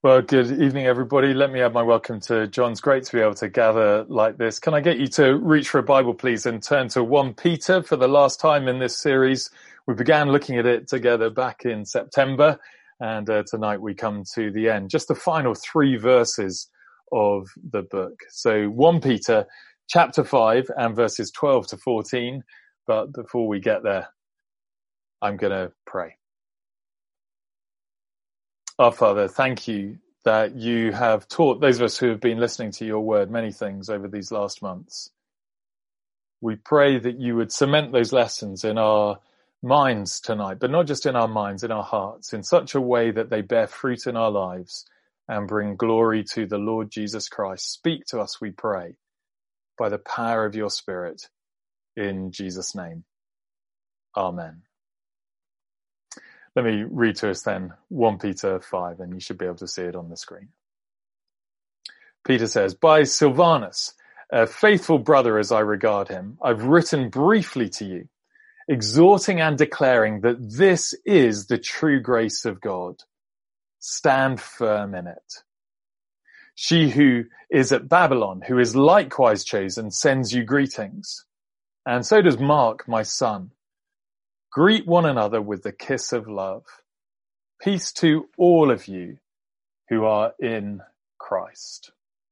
Well, good evening, everybody. Let me add my welcome to John's. Great to be able to gather like this. Can I get you to reach for a Bible, please, and turn to 1 Peter for the last time in this series. We began looking at it together back in September, and tonight we come to the end, just the final 3 verses of the book. So 1 Peter chapter 5 and verses 12 to 14. But before we get there, I'm going to pray. Our Father, thank you that you have taught those of us who have been listening to your word many things over these last months. We pray that you would cement those lessons in our minds tonight, but not just in our minds, in our hearts, in such a way that they bear fruit in our lives and bring glory to the Lord Jesus Christ. Speak to us, we pray, by the power of your Spirit, in Jesus' name. Amen. Let me read to us then 1 Peter 5, and you should be able to see it on the screen. Peter says, "By Silvanus, a faithful brother as I regard him, I've written briefly to you, exhorting and declaring that this is the true grace of God. Stand firm in it. She who is at Babylon, who is likewise chosen, sends you greetings. And so does Mark, my son. Greet one another with the kiss of love. Peace to all of you who are in Christ."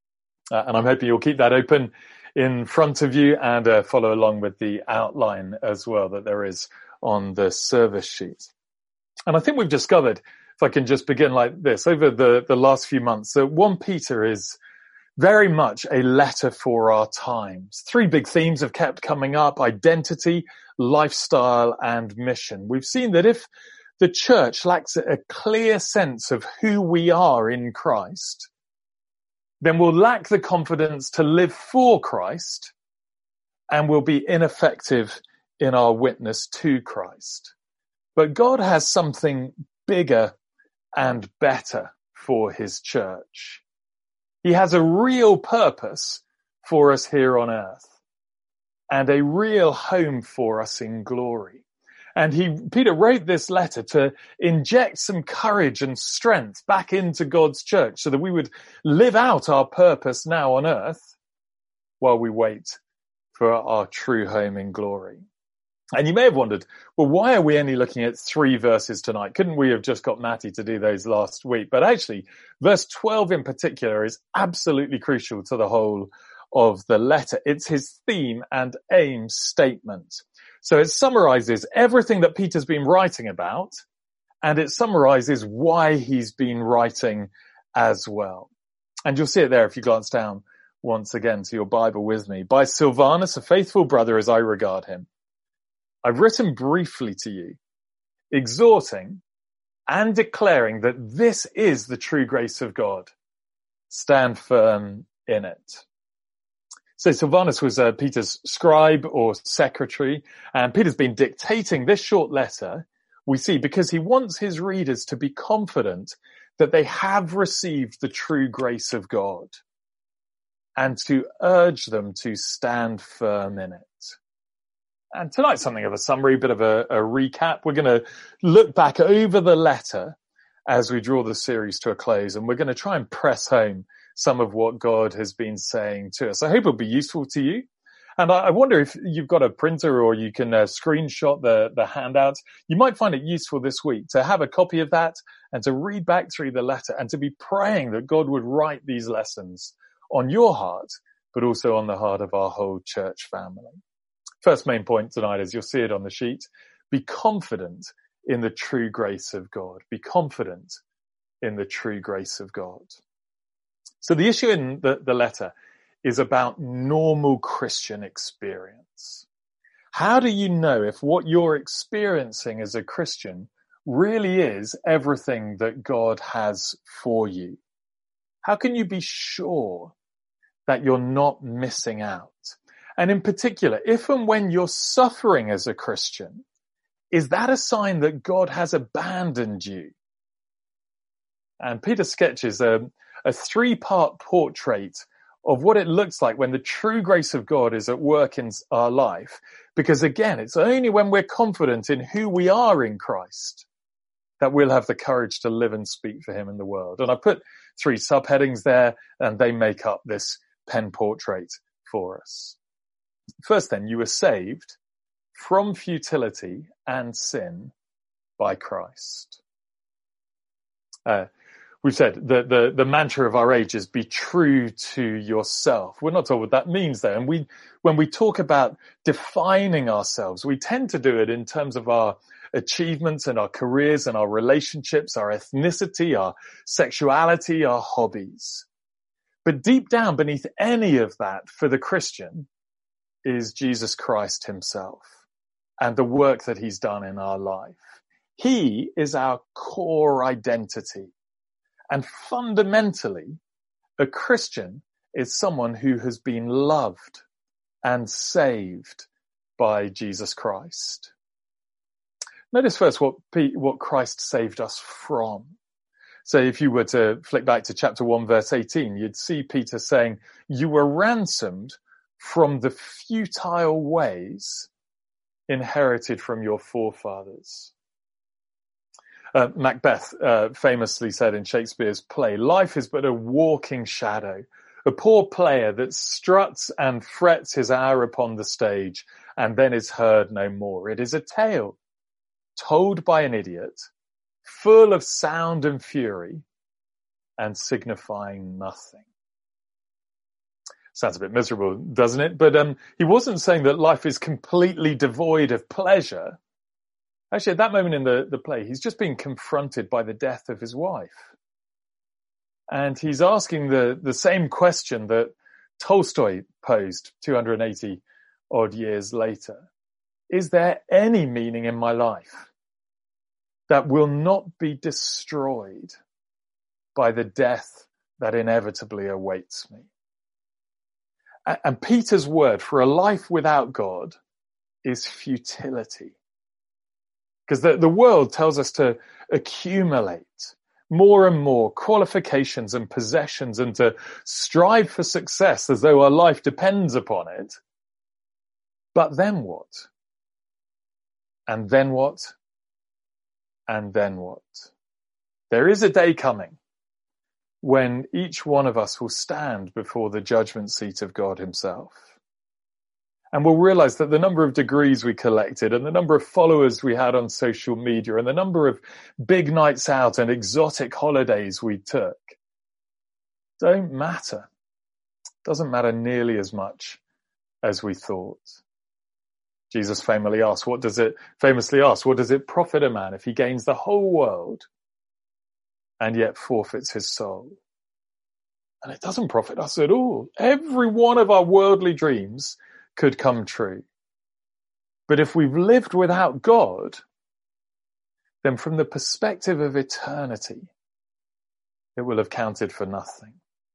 And I'm hoping you'll keep that open in front of you and follow along with the outline as well that there is on the service sheet. And I think we've discovered, if I can just begin like this, over the last few months, that 1 Peter is very much a letter for our times. 3 big themes have kept coming up: identity, lifestyle, and mission. We've seen that if the church lacks a clear sense of who we are in Christ, then we'll lack the confidence to live for Christ and will be ineffective in our witness to Christ. But God has something bigger and better for his church. He has a real purpose for us here on earth and a real home for us in glory. And Peter wrote this letter to inject some courage and strength back into God's church so that we would live out our purpose now on earth while we wait for our true home in glory. And you may have wondered, well, why are we only looking at 3 verses tonight? Couldn't we have just got Matty to do those last week? But actually, verse 12 in particular is absolutely crucial to the whole of the letter. It's his theme and aim statement. So it summarizes everything that Peter's been writing about, and it summarizes why he's been writing as well. And you'll see it there if you glance down once again to your Bible with me. "By Silvanus, a faithful brother as I regard him, I've written briefly to you, exhorting and declaring that this is the true grace of God. Stand firm in it." So Silvanus was Peter's scribe or secretary, and Peter's been dictating this short letter, we see, because he wants his readers to be confident that they have received the true grace of God and to urge them to stand firm in it. And tonight's something of a summary, bit of a recap. We're going to look back over the letter as we draw the series to a close, and we're going to try and press home some of what God has been saying to us. I hope it'll be useful to you. And I wonder if you've got a printer or you can screenshot the handouts. You might find it useful this week to have a copy of that and to read back through the letter and to be praying that God would write these lessons on your heart, but also on the heart of our whole church family. First main point tonight, as you'll see it on the sheet, be confident in the true grace of God. Be confident in the true grace of God. So the issue in the letter is about normal Christian experience. How do you know if what you're experiencing as a Christian really is everything that God has for you? How can you be sure that you're not missing out? And in particular, if and when you're suffering as a Christian, is that a sign that God has abandoned you? And Peter sketches a 3-part portrait of what it looks like when the true grace of God is at work in our life. Because again, it's only when we're confident in who we are in Christ that we'll have the courage to live and speak for him in the world. And I put 3 subheadings there, and they make up this pen portrait for us. First then, you were saved from futility and sin by Christ. We've said the mantra of our age is be true to yourself. We're not told what that means there. And when we talk about defining ourselves, we tend to do it in terms of our achievements and our careers and our relationships, our ethnicity, our sexuality, our hobbies. But deep down beneath any of that for the Christian is Jesus Christ himself and the work that he's done in our life. He is our core identity. And fundamentally, a Christian is someone who has been loved and saved by Jesus Christ. Notice first what Christ saved us from. So if you were to flick back to chapter 1, verse 18, you'd see Peter saying, you were ransomed from the futile ways inherited from your forefathers. Macbeth famously said in Shakespeare's play, life is but a walking shadow, a poor player that struts and frets his hour upon the stage and then is heard no more. It is a tale told by an idiot, full of sound and fury and signifying nothing. Sounds a bit miserable, doesn't it? But he wasn't saying that life is completely devoid of pleasure. Actually, at that moment in the play, he's just being confronted by the death of his wife. And he's asking the same question that Tolstoy posed 280 odd years later. Is there any meaning in my life that will not be destroyed by the death that inevitably awaits me? And Peter's word for a life without God is futility. Because the world tells us to accumulate more and more qualifications and possessions and to strive for success as though our life depends upon it. But then what? And then what? And then what? There is a day coming when each one of us will stand before the judgment seat of God himself. And we'll realize that the number of degrees we collected and the number of followers we had on social media and the number of big nights out and exotic holidays we took don't matter. Doesn't matter nearly as much as we thought. Jesus famously asked, what does it profit a man if he gains the whole world and yet forfeits his soul? And it doesn't profit us at all. Every one of our worldly dreams could come true. But if we've lived without God, then from the perspective of eternity, it will have counted for nothing.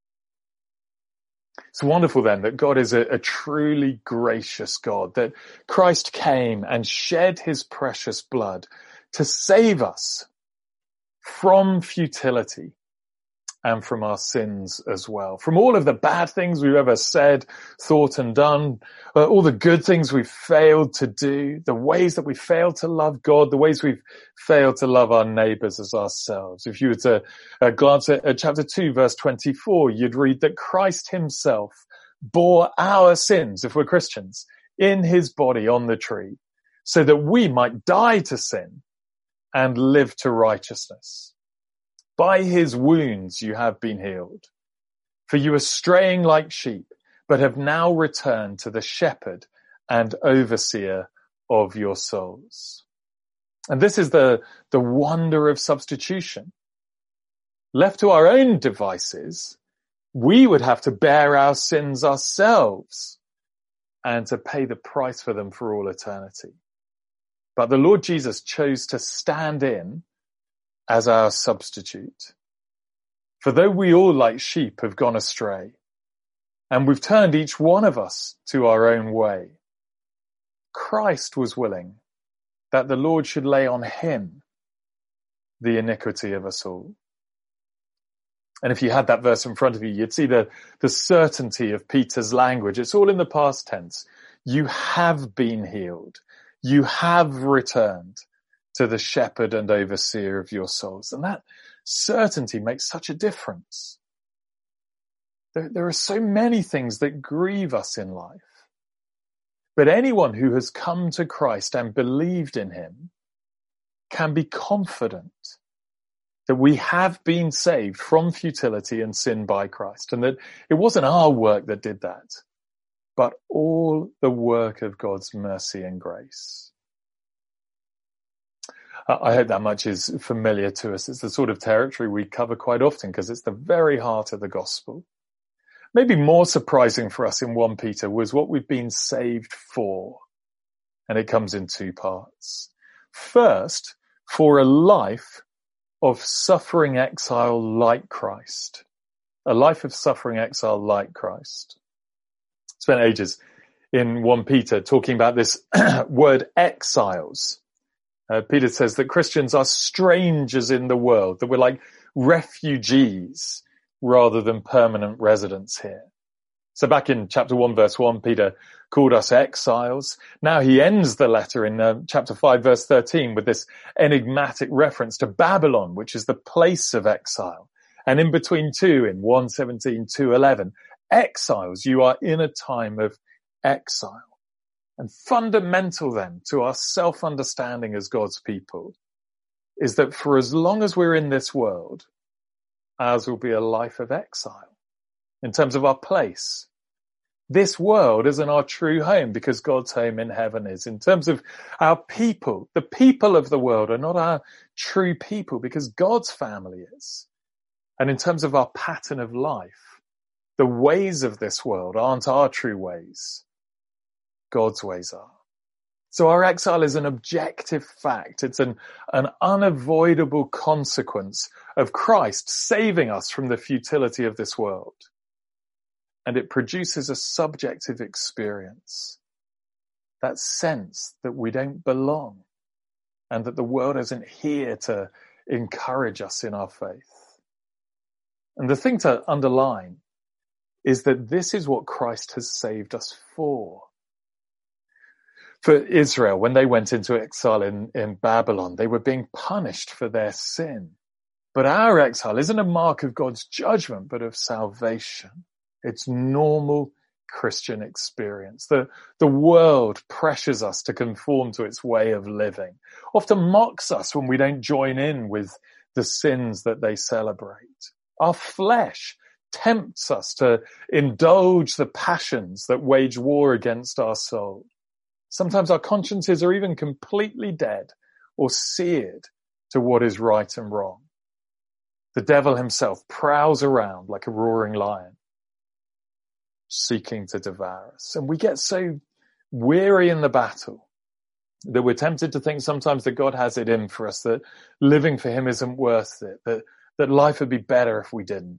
It's wonderful then that God is a truly gracious God, that Christ came and shed his precious blood to save us from futility and from our sins as well. From all of the bad things we've ever said, thought and done, all the good things we've failed to do, the ways that we failed to love God, the ways we've failed to love our neighbours as ourselves. If you were to glance at chapter 2, verse 24, you'd read that Christ himself bore our sins, if we're Christians, in his body on the tree, so that we might die to sin and live to righteousness. By his wounds you have been healed. For you were straying like sheep, but have now returned to the shepherd and overseer of your souls. And this is the wonder of substitution. Left to our own devices, we would have to bear our sins ourselves and to pay the price for them for all eternity. But the Lord Jesus chose to stand in as our substitute. For though we all like sheep have gone astray, and we've turned each one of us to our own way, Christ was willing that the Lord should lay on him the iniquity of us all. And if you had that verse in front of you, you'd see the certainty of Peter's language. It's all in the past tense. You have been healed. You have returned to the shepherd and overseer of your souls. And that certainty makes such a difference. There are so many things that grieve us in life. But anyone who has come to Christ and believed in him can be confident that we have been saved from futility and sin by Christ, and that it wasn't our work that did that, but all the work of God's mercy and grace. I hope that much is familiar to us. It's the sort of territory we cover quite often because it's the very heart of the gospel. Maybe more surprising for us in 1 Peter was what we've been saved for. And it comes in two parts. First, for a life of suffering exile like Christ. A life of suffering exile like Christ. Spent ages in 1 Peter talking about this word exiles. Peter says that Christians are strangers in the world, that we're like refugees rather than permanent residents here. So back in chapter 1, verse 1, Peter called us exiles. Now he ends the letter in chapter 5, verse 13 with this enigmatic reference to Babylon, which is the place of exile. And in between two, in 1:17, 2:11, exiles, you are in a time of exile. And fundamental then to our self-understanding as God's people is that for as long as we're in this world, ours will be a life of exile in terms of our place. This world isn't our true home because God's home in heaven is. In terms of our people, the people of the world are not our true people because God's family is. And in terms of our pattern of life, the ways of this world aren't our true ways. God's ways are. So our exile is an objective fact. It's an unavoidable consequence of Christ saving us from the futility of this world. And it produces a subjective experience. That sense that we don't belong and that the world isn't here to encourage us in our faith. And the thing to underline is that this is what Christ has saved us for. For Israel, when they went into exile in Babylon, they were being punished for their sin. But our exile isn't a mark of God's judgment, but of salvation. It's normal Christian experience. The world pressures us to conform to its way of living, often mocks us when we don't join in with the sins that they celebrate. Our flesh tempts us to indulge the passions that wage war against our soul. Sometimes our consciences are even completely dead or seared to what is right and wrong. The devil himself prowls around like a roaring lion, seeking to devour us. And we get so weary in the battle that we're tempted to think sometimes that God has it in for us, that living for him isn't worth it, that life would be better if we didn't.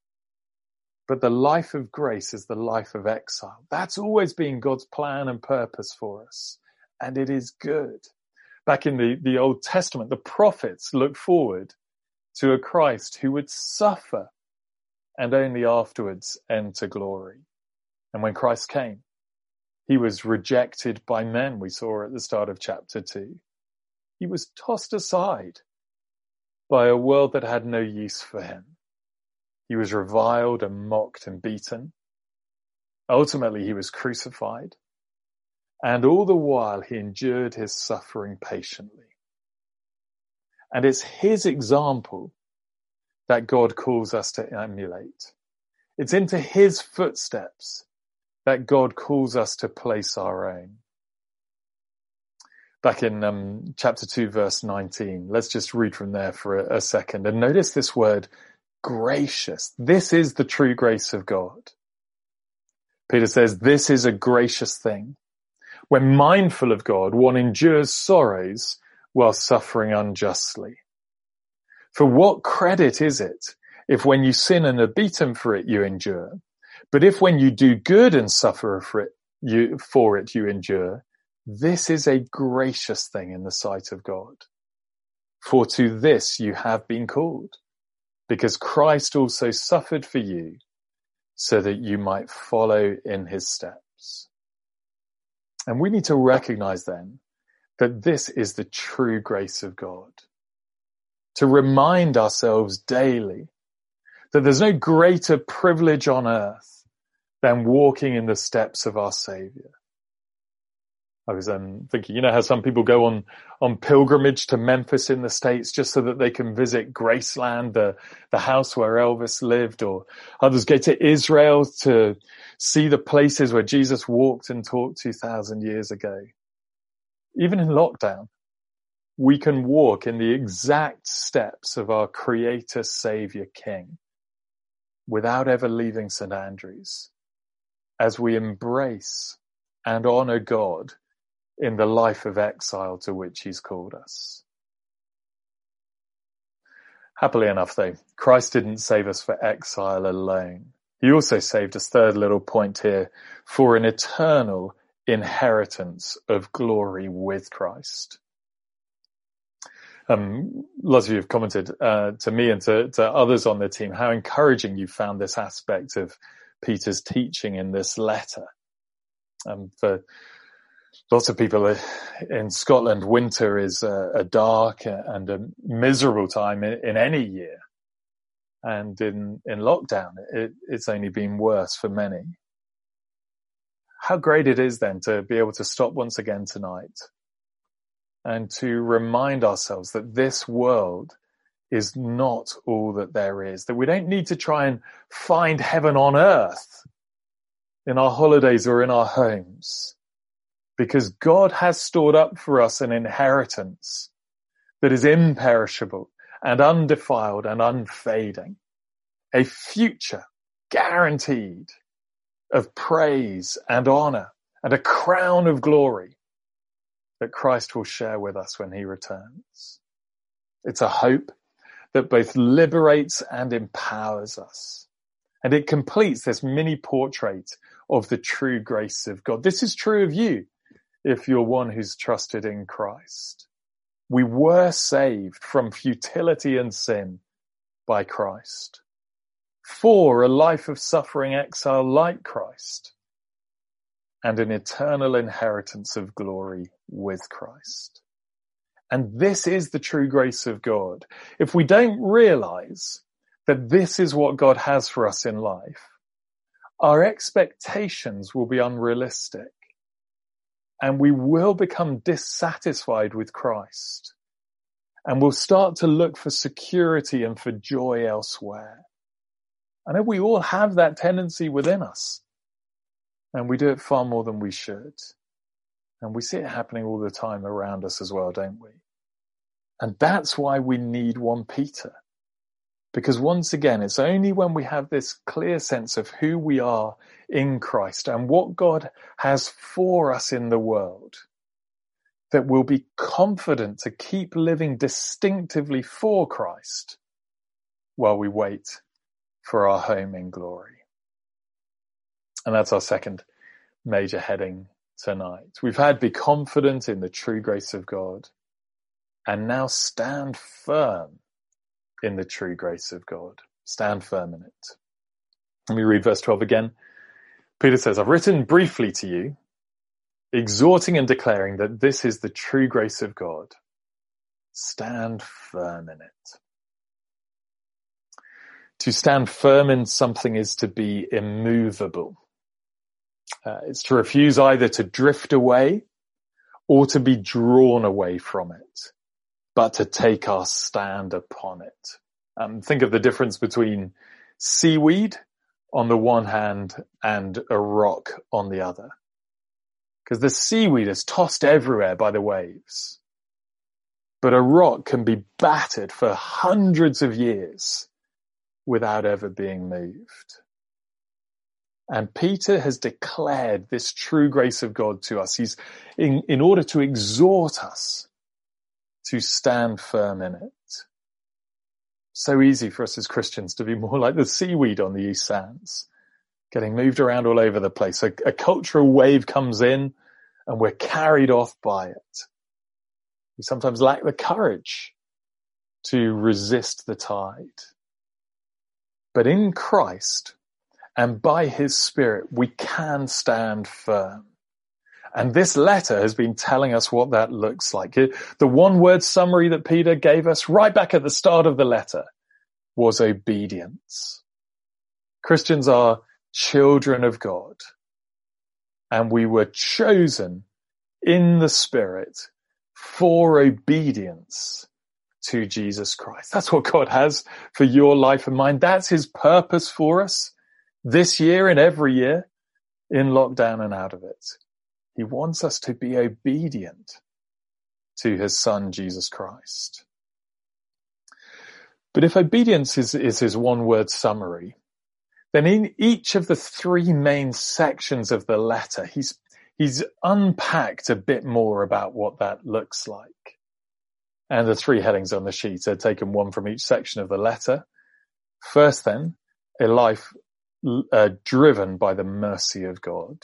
But the life of grace is the life of exile. That's always been God's plan and purpose for us. And it is good. Back in the Old Testament, the prophets looked forward to a Christ who would suffer and only afterwards enter glory. And when Christ came, he was rejected by men, we saw at the start of chapter 2. He was tossed aside by a world that had no use for him. He was reviled and mocked and beaten. Ultimately, he was crucified. And all the while, he endured his suffering patiently. And it's his example that God calls us to emulate. It's into his footsteps that God calls us to place our own. Back in chapter 2, verse 19, let's just read from there for a second. And notice this word, gracious. This is the true grace of God. Peter says, this is a gracious thing. When mindful of God, one endures sorrows while suffering unjustly. For what credit is it if when you sin and are beaten for it, you endure? But if when you do good and suffer for it, you endure, this is a gracious thing in the sight of God. For to this you have been called, because Christ also suffered for you, so that you might follow in his steps. And we need to recognize then that this is the true grace of God. To remind ourselves daily that there's no greater privilege on earth than walking in the steps of our Saviour. I was thinking, how some people go on pilgrimage to Memphis in the States just so that they can visit Graceland, the house where Elvis lived, or others go to Israel to see the places where Jesus walked and taught 2,000 years ago. Even in lockdown, we can walk in the exact steps of our Creator, Saviour, King without ever leaving St. Andrews, as we embrace and honour God in the life of exile to which he's called us. Happily enough, though, Christ didn't save us for exile alone. He also saved us, third little point here, for an eternal inheritance of glory with Christ. Lots of you have commented to me and to others on the team how encouraging you found this aspect of Peter's teaching in this letter. For lots of people in Scotland, winter is a dark and a miserable time in any year. And in lockdown, it's only been worse for many. How great it is then to be able to stop once again tonight and to remind ourselves that this world is not all that there is, that we don't need to try and find heaven on earth in our holidays or in our homes, because God has stored up for us an inheritance that is imperishable and undefiled and unfading, a future guaranteed of praise and honor and a crown of glory that Christ will share with us when he returns. It's a hope that both liberates and empowers us. And it completes this mini portrait of the true grace of God. This is true of you if you're one who's trusted in Christ. We were saved from futility and sin by Christ for a life of suffering exile like Christ and an eternal inheritance of glory with Christ. And this is the true grace of God. If we don't realize that this is what God has for us in life, our expectations will be unrealistic and we will become dissatisfied with Christ and we'll start to look for security and for joy elsewhere. I know we all have that tendency within us and we do it far more than we should. And we see it happening all the time around us as well, don't we? And that's why we need 1 Peter. Because once again, it's only when we have this clear sense of who we are in Christ and what God has for us in the world that we'll be confident to keep living distinctively for Christ while we wait for our home in glory. And that's our second major heading tonight. We've had be confident in the true grace of God and now stand firm in the true grace of God. Stand firm in it. Let me read verse 12 again. Peter says, I've written briefly to you, exhorting and declaring that this is the true grace of God. Stand firm in it. To stand firm in something is to be immovable. It's to refuse either to drift away or to be drawn away from it, but to take our stand upon it. Think of the difference between seaweed on the one hand and a rock on the other. Because the seaweed is tossed everywhere by the waves. But a rock can be battered for hundreds of years without ever being moved. And Peter has declared this true grace of God to us. He's in order to exhort us to stand firm in it. So easy for us as Christians to be more like the seaweed on the East Sands, getting moved around all over the place. A cultural wave comes in and we're carried off by it. We sometimes lack the courage to resist the tide. But in Christ and by his Spirit, we can stand firm. And this letter has been telling us what that looks like. The one-word summary that Peter gave us right back at the start of the letter was obedience. Christians are children of God, and we were chosen in the Spirit for obedience to Jesus Christ. That's what God has for your life and mine. That's his purpose for us this year and every year, in lockdown and out of it. He wants us to be obedient to his son, Jesus Christ. But if obedience is his one-word summary, then in each of the three main sections of the letter, he's unpacked a bit more about what that looks like. And the three headings on the sheet are taken one from each section of the letter. First then, a life driven by the mercy of God.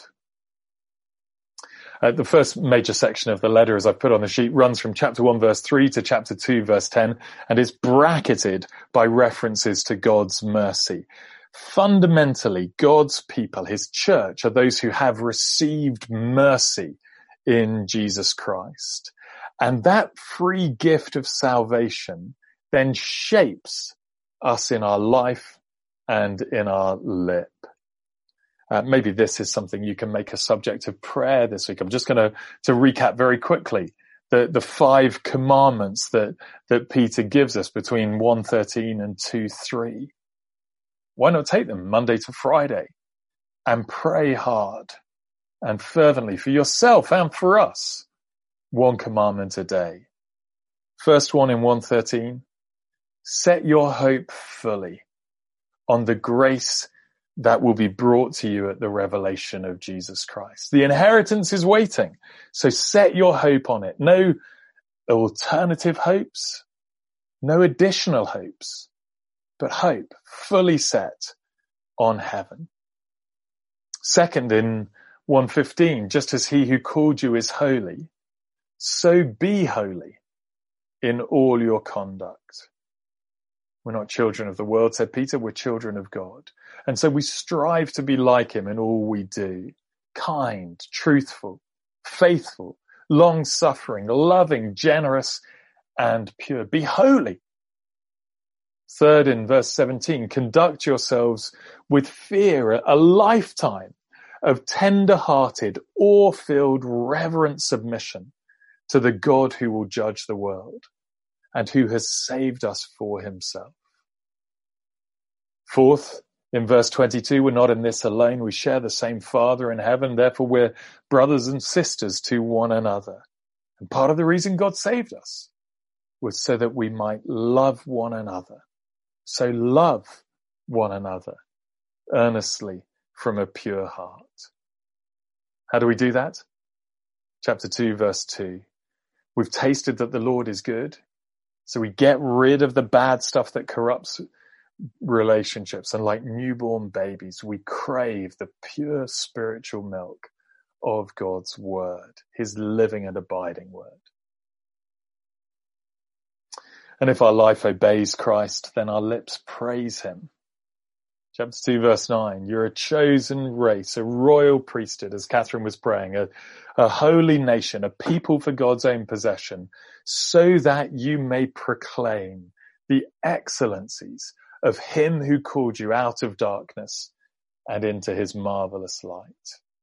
The first major section of the letter, as I've put on the sheet, runs from chapter 1 verse 3 to chapter 2 verse 10, and is bracketed by references to God's mercy. Fundamentally, God's people, his church, are those who have received mercy in Jesus Christ. And that free gift of salvation then shapes us in our life and in our lip. Maybe this is something you can make a subject of prayer this week. I'm just going to recap very quickly the 5 commandments that Peter gives us between 1:13 and 2:3. Why not take them Monday to Friday and pray hard and fervently for yourself and for us? 1 commandment a day. First one in 1:13, set your hope fully on the grace that will be brought to you at the revelation of Jesus Christ. The inheritance is waiting, so set your hope on it. No alternative hopes, no additional hopes, but hope fully set on heaven. Second, in 1:15, just as he who called you is holy, so be holy in all your conduct. We're not children of the world, said Peter, we're children of God. And so we strive to be like him in all we do. Kind, truthful, faithful, long-suffering, loving, generous, and pure. Be holy. Third, in verse 17, conduct yourselves with fear, a lifetime of tender-hearted, awe-filled, reverent submission to the God who will judge the world and who has saved us for himself. Fourth, in verse 22, we're not in this alone. We share the same Father in heaven. Therefore, we're brothers and sisters to one another. And part of the reason God saved us was so that we might love one another. So love one another earnestly from a pure heart. How do we do that? Chapter 2, verse 2. We've tasted that the Lord is good. So we get rid of the bad stuff that corrupts relationships, and like newborn babies, we crave the pure spiritual milk of God's word, his living and abiding word. And if our life obeys Christ, then our lips praise him. Chapter 2, verse 9, you're a chosen race, a royal priesthood, as Catherine was praying, a holy nation, a people for God's own possession, so that you may proclaim the excellencies of him who called you out of darkness and into his marvelous light.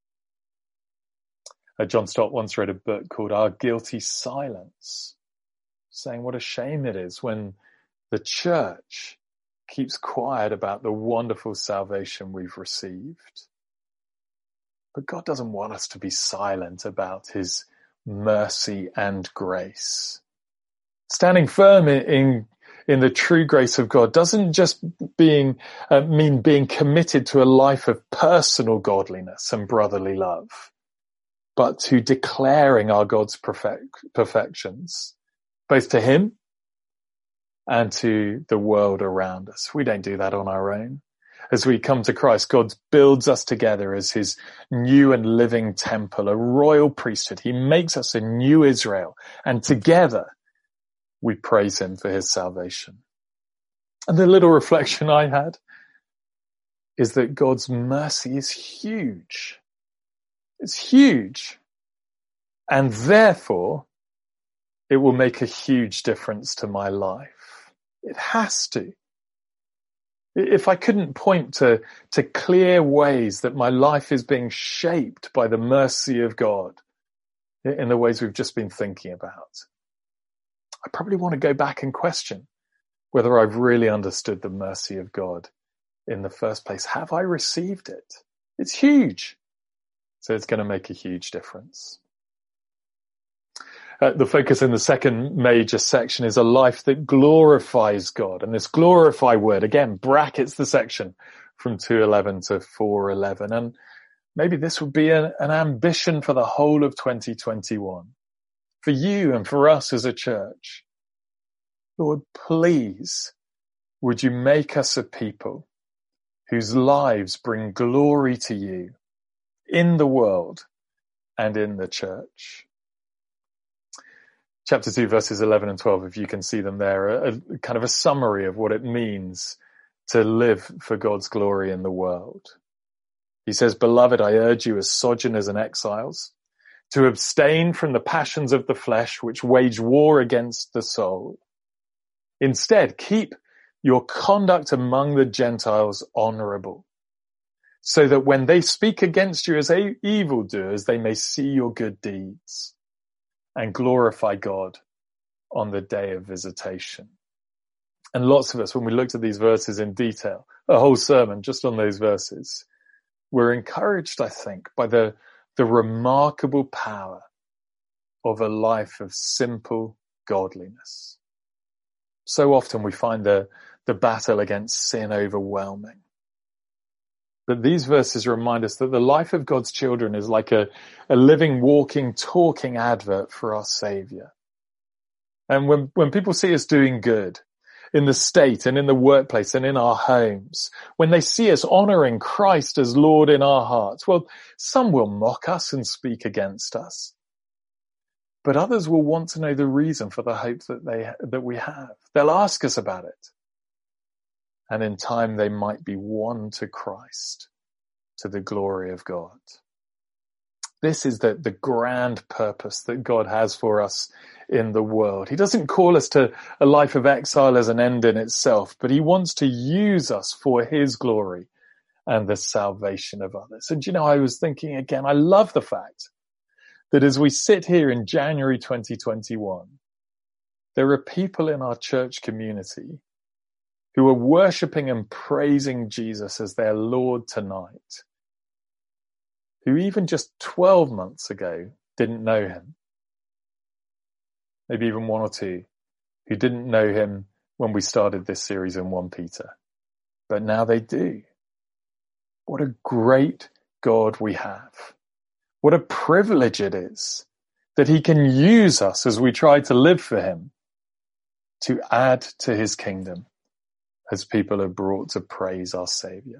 John Stott once read a book called Our Guilty Silence, saying what a shame it is when the church keeps quiet about the wonderful salvation we've received. But God doesn't want us to be silent about his mercy and grace. Standing firm in the true grace of God doesn't just mean being committed to a life of personal godliness and brotherly love, but to declaring our God's perfections, both to him and to the world around us. We don't do that on our own. As we come to Christ, God builds us together as his new and living temple, a royal priesthood. He makes us a new Israel, and together we praise him for his salvation. And the little reflection I had is that God's mercy is huge. It's huge. And therefore, it will make a huge difference to my life. It has to. If I couldn't point to clear ways that my life is being shaped by the mercy of God in the ways we've just been thinking about, I probably want to go back and question whether I've really understood the mercy of God in the first place. Have I received it? It's huge. So it's going to make a huge difference. The focus in the second major section is a life that glorifies God. And this glorify word, again, brackets the section from 2:11 to 4:11. And maybe this would be an ambition for the whole of 2021, for you and for us as a church. Lord, please, would you make us a people whose lives bring glory to you in the world and in the church? Chapter 2, verses 11 and 12, if you can see them there, a kind of a summary of what it means to live for God's glory in the world. He says, "Beloved, I urge you as sojourners and exiles to abstain from the passions of the flesh which wage war against the soul. Instead, keep your conduct among the Gentiles honorable, so that when they speak against you as evildoers, they may see your good deeds and glorify God on the day of visitation." And lots of us, when we looked at these verses in detail, a whole sermon just on those verses, were encouraged, I think, by the remarkable power of a life of simple godliness. So often we find the battle against sin overwhelming. But these verses remind us that the life of God's children is like a living, walking, talking advert for our Savior. And when people see us doing good in the state and in the workplace and in our homes, when they see us honoring Christ as Lord in our hearts, well, some will mock us and speak against us. But others will want to know the reason for the hope that we have. They'll ask us about it. And in time, they might be won to Christ, to the glory of God. This is the grand purpose that God has for us in the world. He doesn't call us to a life of exile as an end in itself, but he wants to use us for his glory and the salvation of others. And I was thinking again, I love the fact that as we sit here in January 2021, there are people in our church community who are worshipping and praising Jesus as their Lord tonight, who even just 12 months ago didn't know him. Maybe even one or two who didn't know him when we started this series in 1 Peter. But now they do. What a great God we have. What a privilege it is that he can use us as we try to live for him to add to his kingdom as people are brought to praise our Savior.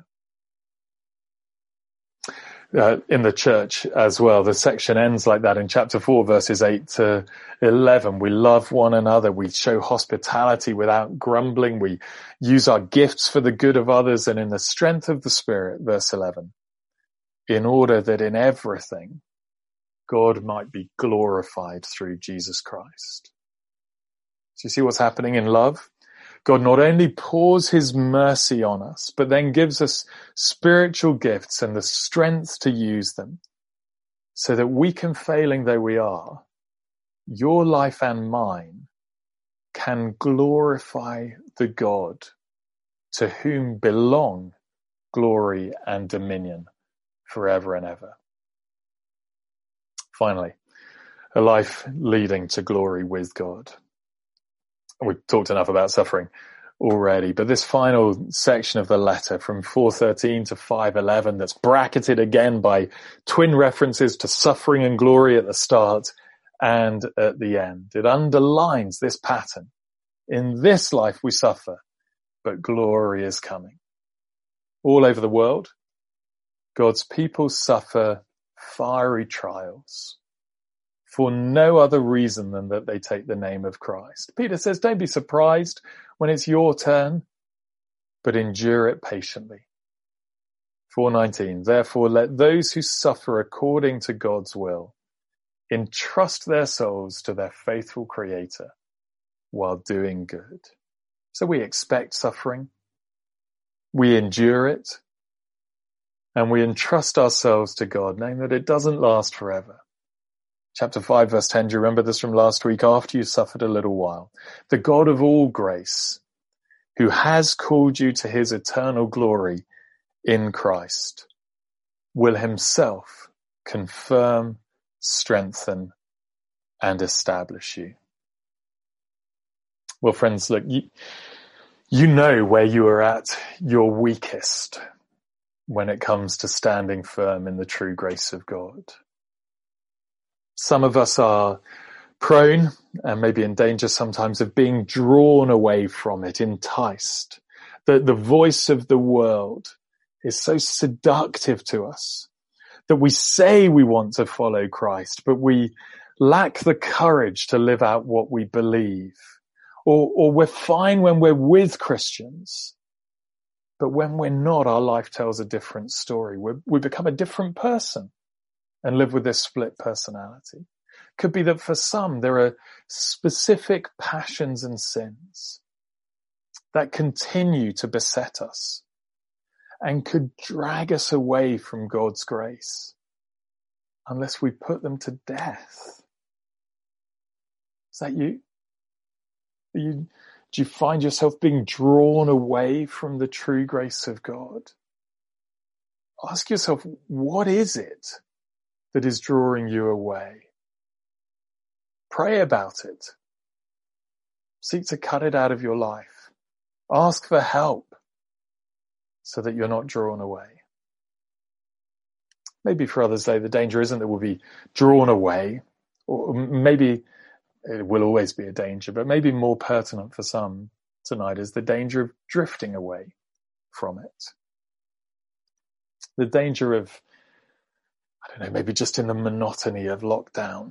In the church as well, the section ends like that in chapter 4, verses 8 to 11. We love one another. We show hospitality without grumbling. We use our gifts for the good of others and in the strength of the Spirit, verse 11, in order that in everything God might be glorified through Jesus Christ. So you see what's happening in love? God not only pours his mercy on us, but then gives us spiritual gifts and the strength to use them so that weak and failing though we are, your life and mine can glorify the God to whom belong glory and dominion forever and ever. Finally, a life leading to glory with God. We've talked enough about suffering already, but this final section of the letter from 4:13 to 5:11 that's bracketed again by twin references to suffering and glory at the start and at the end. It underlines this pattern. In this life we suffer, but glory is coming. All over the world, God's people suffer fiery trials for no other reason than that they take the name of Christ. Peter says, don't be surprised when it's your turn, but endure it patiently. 4:19, therefore let those who suffer according to God's will entrust their souls to their faithful Creator while doing good. So we expect suffering, we endure it, and we entrust ourselves to God, knowing that it doesn't last forever. Chapter 5, verse 10, do you remember this from last week? After you suffered a little while, the God of all grace, who has called you to his eternal glory in Christ, will himself confirm, strengthen, and establish you. Well, friends, look, you know where you are at your weakest when it comes to standing firm in the true grace of God. Some of us are prone and maybe in danger sometimes of being drawn away from it, enticed. The voice of the world is so seductive to us that we say we want to follow Christ, but we lack the courage to live out what we believe. Or we're fine when we're with Christians, but when we're not, our life tells a different story. We become a different person and live with this split personality. Could be that for some, there are specific passions and sins that continue to beset us and could drag us away from God's grace unless we put them to death. Is that you? Do you find yourself being drawn away from the true grace of God? Ask yourself, what is it that is drawing you away? Pray about it. Seek to cut it out of your life. Ask for help so that you're not drawn away. Maybe for others, though, the danger isn't that we'll be drawn away, or maybe it will always be a danger, but maybe more pertinent for some tonight is the danger of drifting away from it. The danger of, maybe just in the monotony of lockdown,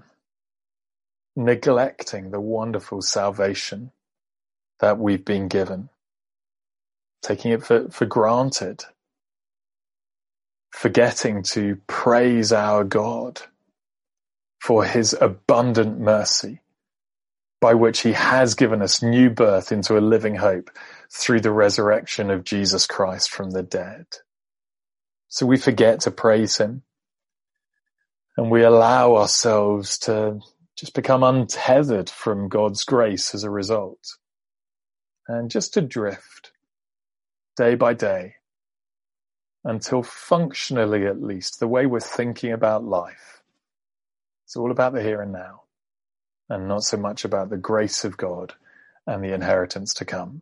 neglecting the wonderful salvation that we've been given, taking it for granted, forgetting to praise our God for his abundant mercy, by which he has given us new birth into a living hope through the resurrection of Jesus Christ from the dead. So we forget to praise him, and we allow ourselves to just become untethered from God's grace as a result, and just to drift day by day until functionally, at least, the way we're thinking about life, it's all about the here and now, and not so much about the grace of God and the inheritance to come.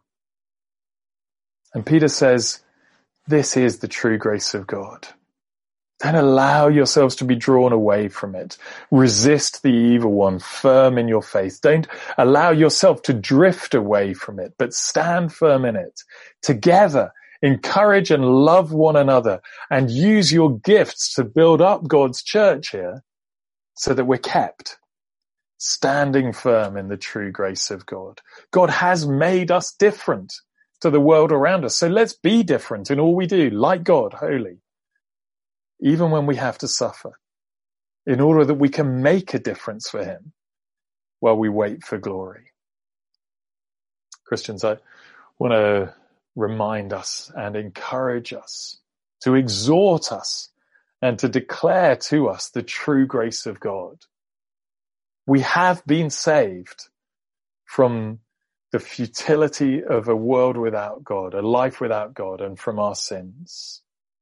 And Peter says, this is the true grace of God. Don't allow yourselves to be drawn away from it. Resist the evil one, firm in your faith. Don't allow yourself to drift away from it, but stand firm in it. Together, encourage and love one another, and use your gifts to build up God's church here so that we're kept standing firm in the true grace of God. God has made us different to the world around us. So let's be different in all we do, like God, holy, even when we have to suffer, in order that we can make a difference for him while we wait for glory. Christians, I want to remind us and encourage us, to exhort us and to declare to us the true grace of God. We have been saved from the futility of a world without God, a life without God, and from our sins.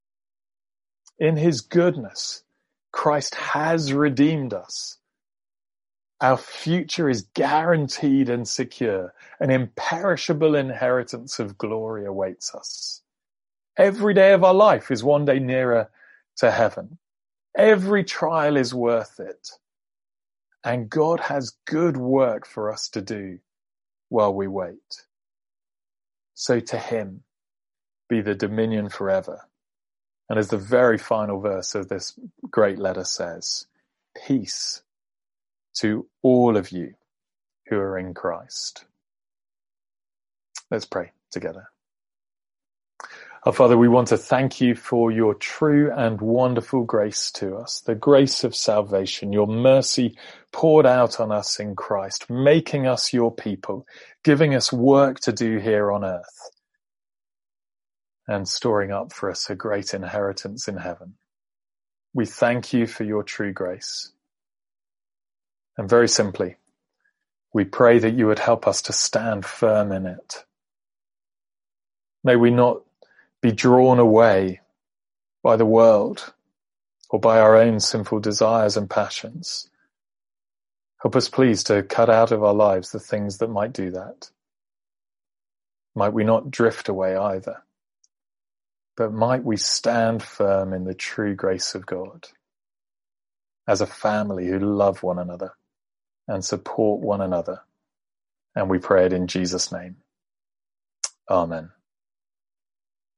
In his goodness, Christ has redeemed us. Our future is guaranteed and secure. An imperishable inheritance of glory awaits us. Every day of our life is one day nearer to heaven. Every trial is worth it. And God has good work for us to do while we wait. So to him be the dominion forever. And as the very final verse of this great letter says, peace to all of you who are in Christ. Let's pray together. Our Father, we want to thank you for your true and wonderful grace to us, the grace of salvation, your mercy poured out on us in Christ, making us your people, giving us work to do here on earth, and storing up for us a great inheritance in heaven. We thank you for your true grace. And very simply, we pray that you would help us to stand firm in it. May we not be drawn away by the world or by our own sinful desires and passions. Help us, please, to cut out of our lives the things that might do that. Might we not drift away either, but might we stand firm in the true grace of God as a family who love one another and support one another. And we pray it in Jesus' name. Amen.